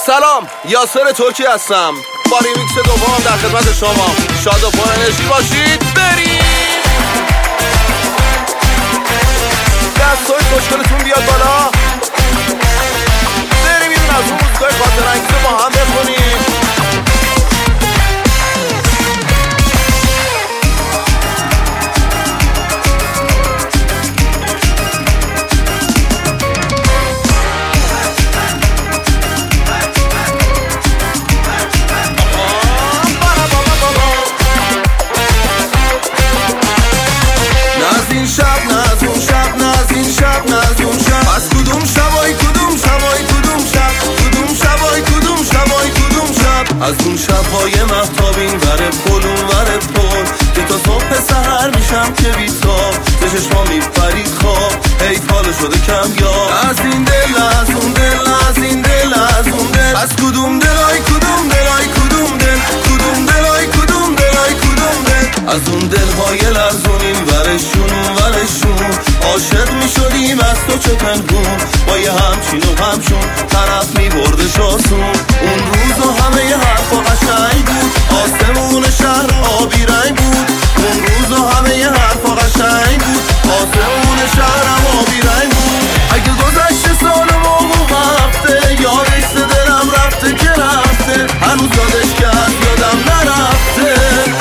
سلام، یاسر ترکی هستم با ریمیکس دوم در خدمت شما. شاد و پر انرژی باشید. بریم دستای خوشگلتون بیاد بالا. بریم این از اون موزیکای خاطر انگیز رو با هم بخونیم. از اون شب‌های مهتابین وره پل اون وره پل که تا صبح سحر میشم که بی‌تاب به چشما میپرید خواب حیف حالا شده کم یاد. از این دل از اون دل از این دل از اون دل از کدوم دلای کدوم دلای کدوم دل کدوم دلای کدوم دلای کدوم دل از اون دل‌های لرزونین ورشون اون ورشون عاشق میشدیم از تو چه پنهون با یه همچین و همچون طرف میبردش آسون. اون روز و همه ی حرفا قشنگ بود آسمون شهر آبی رنگ بود. اون روز و همه ی حرفا قشنگ بود آسمون شهرم آبی رنگ بود. اگه گذشته سال موقع هفته یادش دلم رفته که رفته هنوز یادش کرد یادم نرفته.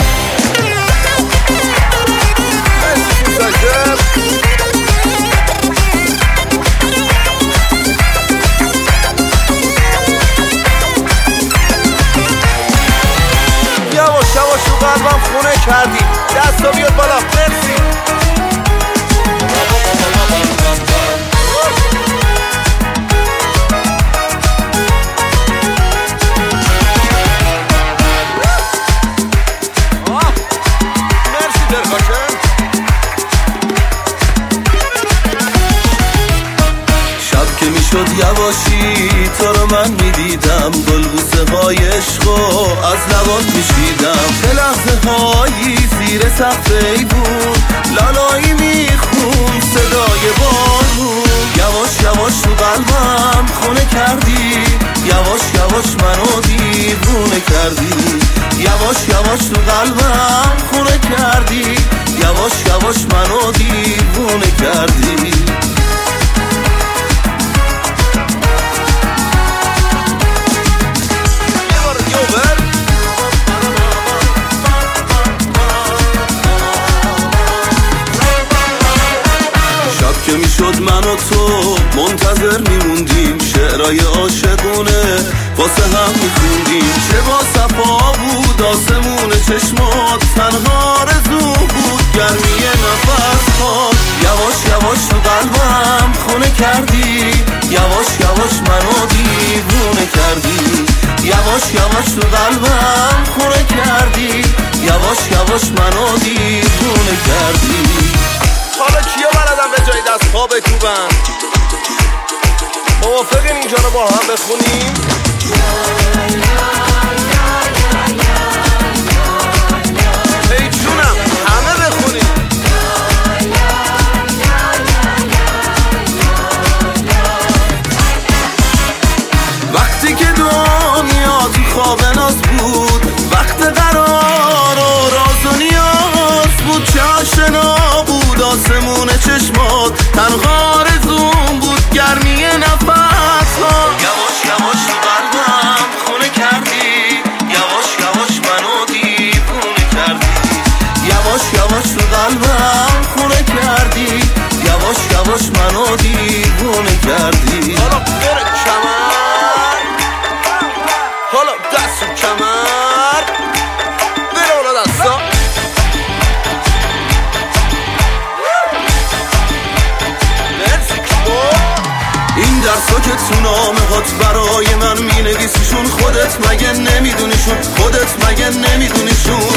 یواش رو قلبم خونه کردی دستا بیاد بالا. مرسی. مرسی درخاشه. شب که میشد یواشی تو رو من میدیدم گلبوسه های عشقو از لبات میشیدم. چه لحظه هایی زیر سقف ایوون لالایی میخون صدای بارون. یواش یواش تو قلبم خونه کردی یواش یواش منو دیوونه کردی. یواش یواش تو قلبم خونه کردی یواش یواش منو دیوونه کردی. شب که میشد من و تو منتظر میموندیم شعرهای عاشقونه واسه هم میخوندیم. چه با صفا بود آسمون چشمات تنها آرزو بود گرمی نفس هات. یواش یواش تو قلبم خونه کردی یواش یواش منو دیوونه کردی. یواش یواش تو قلبم خونه کردی یواش یواش منو دیوونه کردی. حالا کیا بلدن به جای دست پا بکوبن؟ موافقین اینجا رو با هم بخونیم؟ ای جونم همه بخونیم. وقتی که دنیا تو خواب ناز بود وقت قرار و راز و نیاز بود چه آشنا بود آسمون چشمات تنها آرزوم بود گرمی نفس ها. یواش یواش تو قلبم خونه کردی یواش یواش منو دیوونه کردی. یواش یواش تو قلبم خونه کردی یواش یواش منو دیوونه کردی. حالا بره کمر حالا دست و کمر بره اولا دستا. این درسا که تو نامه هات برای من مینویسیشون خودت مگه نمیدونیشون خودت مگه نمیدونیشون.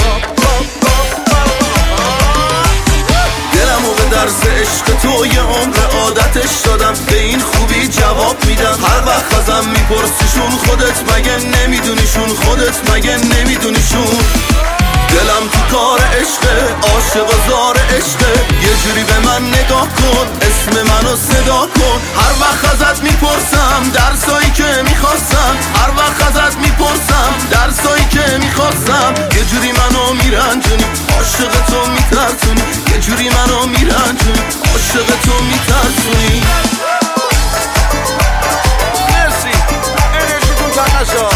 دلمو به درس عشق تو یه عمر عادتش دادم به این خوبی جواب میدم هر وقت ازم میپرسیشون خودت مگه نمیدونیشون خودت مگه نمیدونیشون. دلم تو کار عشقه، عاشق و زار عشقه. یه جوری به من نگاه کن، اسم منو صدا کن. هر وقت ازت میپرسم درسایی که میخواستم، هر وقت ازت میپرسم درسایی که میخواستم. یه جوری منو میرنجونی، عاشق تو میترسونی. یه جوری منو میرنجونی، عاشق تو میترسونی. مرسی، انرژیتون کم نشد.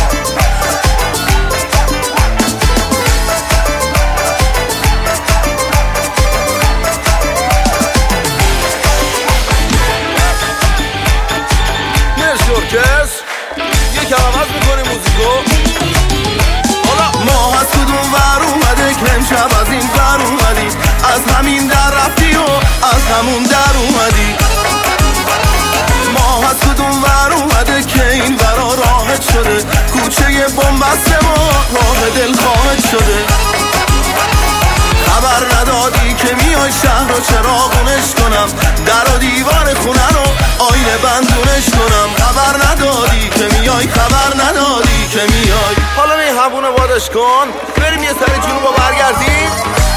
یکم عوض میکنی موزیکو. حالا ما از کدوم ور اومده که امشب از این ور اومدی، از همین در رفتی و از همون در اومدی. ما از کدوم ور اومده که این ورا راحت شده، کوچه بنبست ما راه دل خواهد شده. خبر ندادی که میای شهر رو چراغونش کنم، در و دیوار خونه رو آینه بندونش کنم. خبر ندادی که میای، خبر ندادی که میای. حالا این همونو بادش کن، بریم یه سری جنوب رو برگردیم.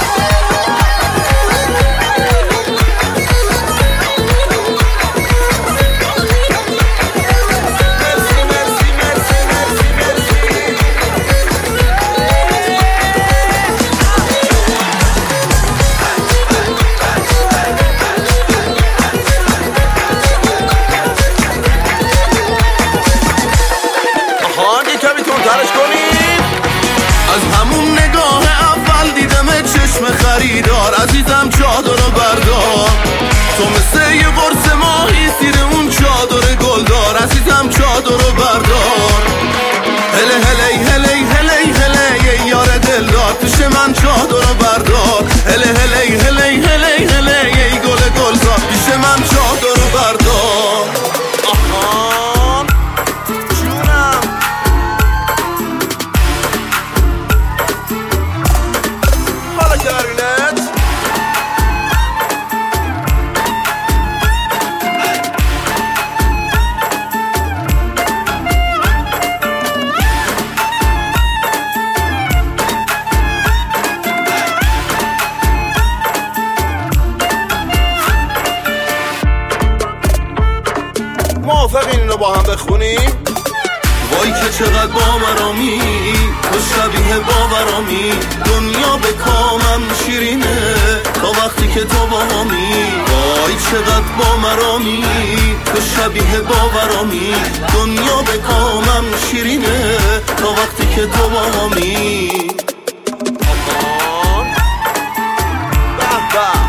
از همون نگاه اول دیدم چشم خریدار، عزیزم چادر رو بردار. تو مثل یه قرص ماهی زیر اون چادر گلدار، عزیزم چادر رو بردار. هله هله هله هله هله یار دلدار، پیش من چادر رو بردار. هله هله هله هله هله ای گل گلزار، پیش من چادر رو بردار. آهان جونم. حالا کلارینت موافقین اینو با هم بخونیم؟ وای که چقدر باورامی، تو شبیه باورامی. دنیا به کامم شیرینه تا وقتی که تو با همی. وای چقدر باورامی، تو شبیه باورامی. دنیا به کامم شیرینه تا وقتی که تو با همی. آهان به به.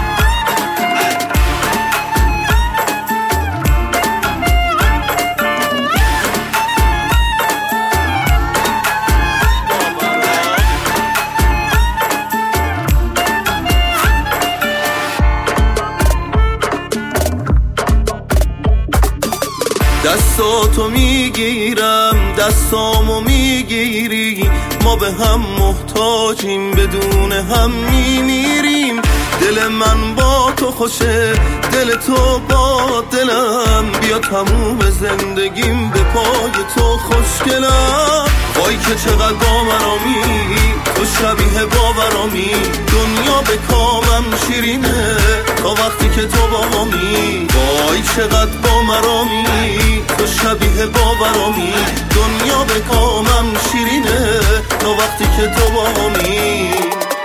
دستاتو میگیرم دستامو میگیری، ما به هم محتاجیم بدون هم میمیریم. دل من با تو خوشه، دل تو با دلم. بیا تموم زندگیم به پای تو خوشگلم. وای که چقدر باورامی، تو شبیه باورامی. دنیا به کامم شیرینه تا وقتی که تو با همی. وای چقدر باورامی، تو شبیه باورامی. دنیا به کامم شیرینه تا وقتی که تو با همی.